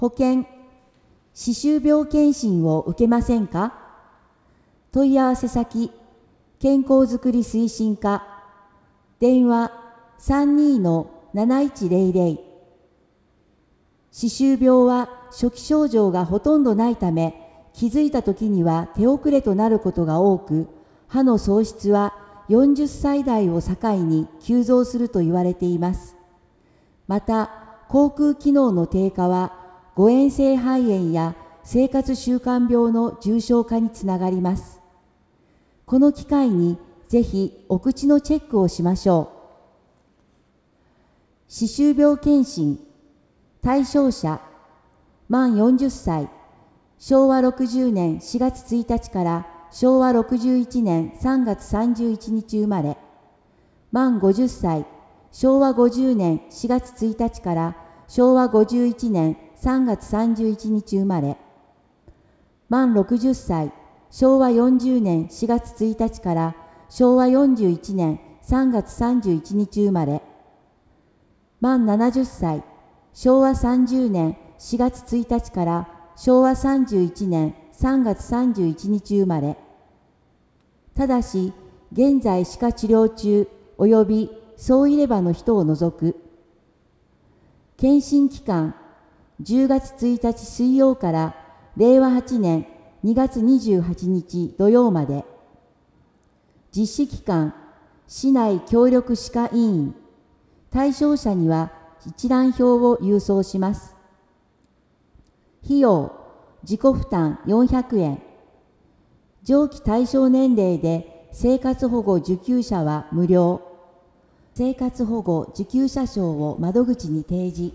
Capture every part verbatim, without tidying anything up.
保険、歯周病検診を受けませんか？問い合わせ先、健康づくり推進課、電話 さんにーのなないちぜろぜろ。歯周病は初期症状がほとんどないため、気づいた時には手遅れとなることが多く、歯の喪失はよんじゅっさい代を境に急増すると言われています。また、口腔機能の低下は、誤嚥性肺炎や生活習慣病の重症化につながります。この機会にぜひお口のチェックをしましょう。歯周病検診、対象者、満よんじゅっさい、しょうわろくじゅうねんしがつついたちからしょうわろくじゅういちねんさんがつさんじゅういちにち生まれ、満ごじゅっさい、しょうわごじゅうねんしがつついたちからしょうわごじゅういちねんさんがつさんじゅういちにち生まれ、満ろくじゅっさい、しょうわよんじゅうねんしがつついたちからしょうわよんじゅういちねんさんがつさんじゅういちにち生まれ、満ななじゅっさい、しょうわさんじゅうねんしがつついたちからしょうわさんじゅういちねんさんがつさんじゅういちにち生まれ。ただし、現在歯科治療中及び総入れ歯の人を除く。検診期間、じゅうがつついたち水曜かられいわはちねんにがつにじゅうはちにち土曜まで。実施期間、市内協力歯科医院。対象者には一覧表を郵送します。費用、自己負担よんひゃくえん。上記対象年齢で生活保護受給者は無料。生活保護受給者証を窓口に提示。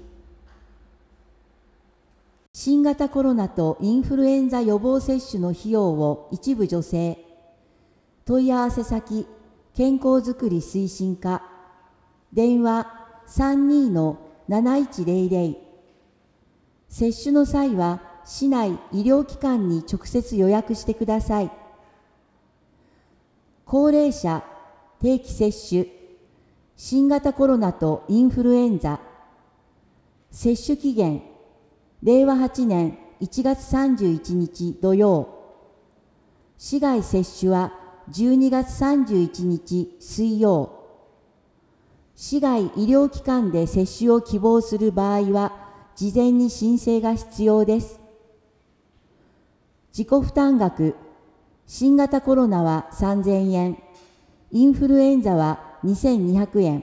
新型コロナとインフルエンザ予防接種の費用を一部助成。問い合わせ先、健康づくり推進課。電話 さんにーのなないちぜろぜろ。接種の際は、市内医療機関に直接予約してください。高齢者、定期接種、新型コロナとインフルエンザ。接種期限、れいわはちねんいちがつさんじゅういちにち土曜。市外接種はじゅうにがつさんじゅういちにち水曜。市外医療機関で接種を希望する場合は、事前に申請が必要です。自己負担額、新型コロナはさんぜんえん、インフルエンザはにせんにひゃくえん。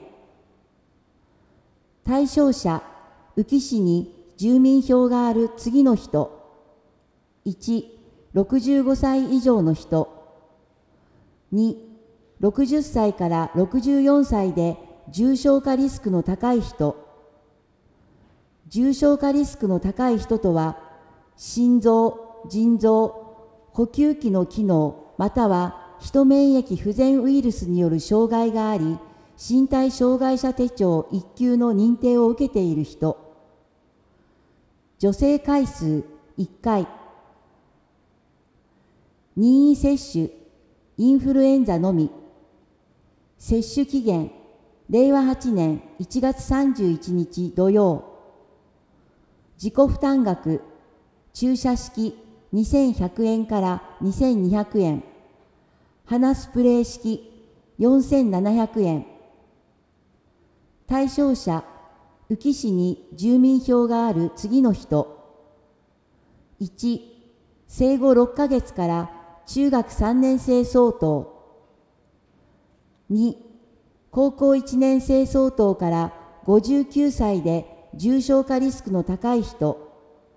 対象者、宇城市に住民票がある次の人。いち、ろくじゅうごさい以上の人。に、ろくじゅっさいからろくじゅうよんさいで重症化リスクの高い人。重症化リスクの高い人とは、心臓、腎臓、呼吸器の機能、またはヒト免疫不全ウイルスによる障害があり、身体障害者手帳いっきゅうの認定を受けている人。助成回数いっかい。任意接種、インフルエンザのみ。接種期限、れいわはちねんいちがつさんじゅういちにち土曜。自己負担額、注射式にせんひゃくえんからにせんにひゃくえん。鼻スプレー式よんせんななひゃくえん。対象者、宇城市に住民票がある次の人。いち、生後ろっかげつから中学さんねんせい相当。に、高校いちねんせい相当からごじゅうきゅうさいで重症化リスクの高い人。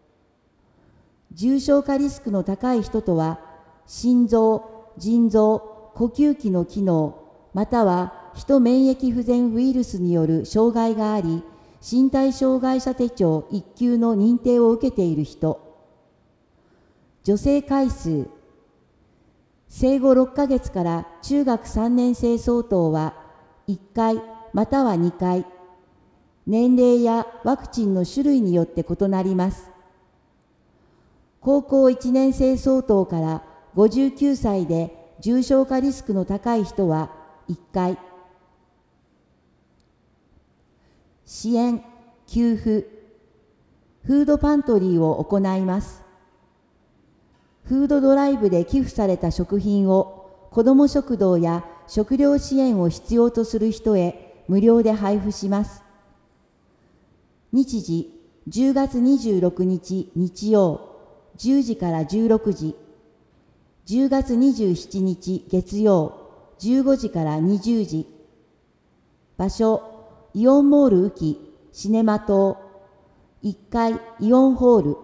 重症化リスクの高い人とは、心臓、腎臓、呼吸器の機能、またはヒト免疫不全ウイルスによる障害があり、身体障害者手帳いっきゅうの認定を受けている人。助成回数、生後ろっかげつから中学さんねんせい相当はいっかいまたはにかい。年齢やワクチンの種類によって異なります。高校いちねんせい相当からごじゅうきゅうさいで重症化リスクの高い人はいっかい。支援、給付、 フードパントリーを行います。フードドライブで寄付された食品を子ども食堂や食料支援を必要とする人へ無料で配布します。日時、じゅうがつにじゅうろくにち日曜、じゅうじからじゅうろくじ、じゅうがつにじゅうしちにち月曜、じゅうごじからにじゅうじ。場所、イオンモール宇城シネマ棟、いっかいイオンホール。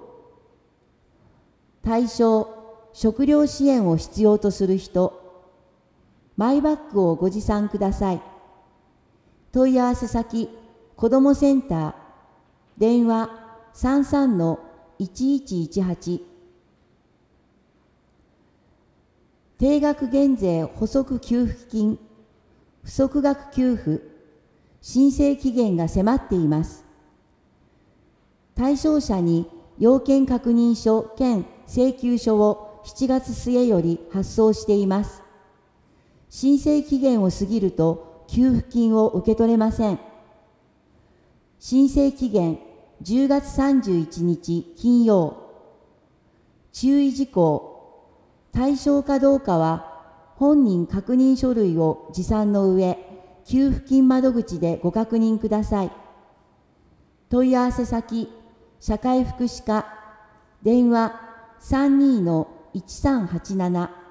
対象、食料支援を必要とする人。マイバッグをご持参ください。問い合わせ先、子どもセンター、電話 さんさんのいちいちいちはち。定額減税補足給付金、不足額給付、申請期限が迫っています。対象者に要件確認書兼請求書をしちがつすえより発送しています。申請期限を過ぎると給付金を受け取れません。申請期限じゅうがつさんじゅういちにち金曜。注意事項、対象かどうかは本人確認書類を持参の上、給付金窓口でご確認ください。問い合わせ先、社会福祉課、電話 さんにーのいちさんはちなな。